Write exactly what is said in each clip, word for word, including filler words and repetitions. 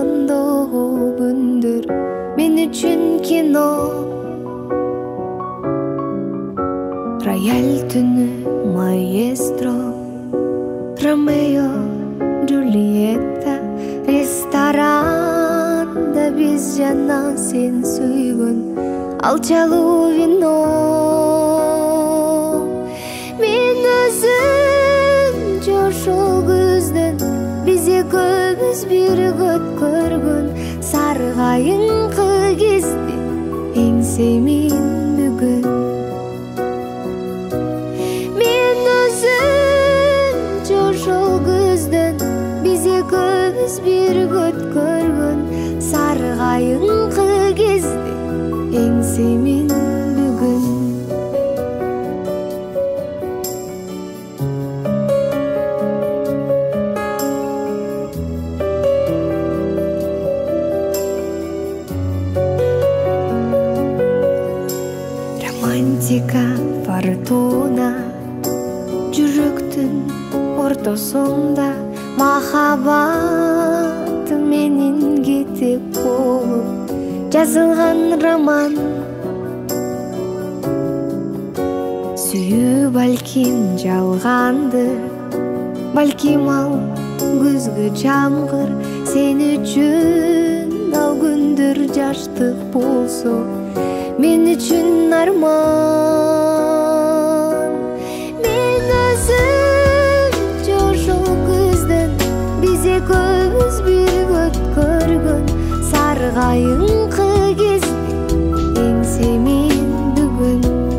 салондогу күндөр мен үчүн кино. Рояль түнү маэстро, Ромео, Джульетта, ресторанда биз жана сен сүйгөн алчалуу вино. Мен өзүм жошол көздөн биз экөөбүз бир көт көргөн саргайыңкы кезди эңсемин бүгүн. Мен өзүм жошол көздөн биз экөөбүз бир көт көргөн саргайыңкы кезди эңсемин бүгүн. Романтика фортуна жүрөктүн ортосунда, махаббат менин кетип болуп жазылган роман. Сүйүү балким жалгандыр, балким ал күзгү жамгыр, сен үчүн ал күндөр жаштык болсо мен үчүн арман. Мен өзүм жошол көздөн биз экөөбүз бир көт көргөн саргайыңкы кезди эңсемин бүгүн.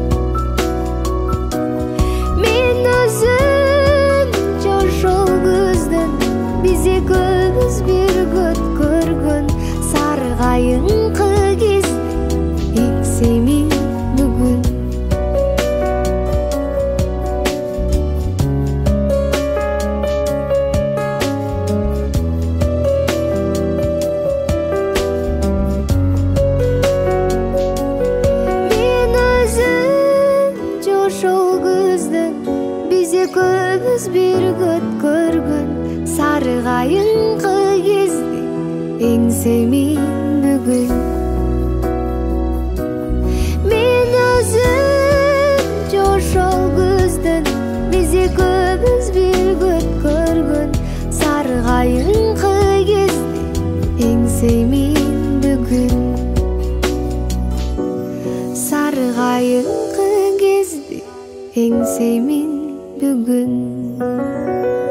Мен өзүм жошол көздөн биз экөөбүз бир көт көргөн саргайыңкы кезди эңсемин бүгүн. Мен өзүм жошол көздөн биз экөөбүз бир көт көргөн саргайыңкы кезди эңсемин бүгүн. Мен өзүм жошол көздөн биз экөөбүз бир көт көргөн саргайыңкы кезди эңсемин бүгүн. Саргайыңкы кезди эңсемин бүгүн.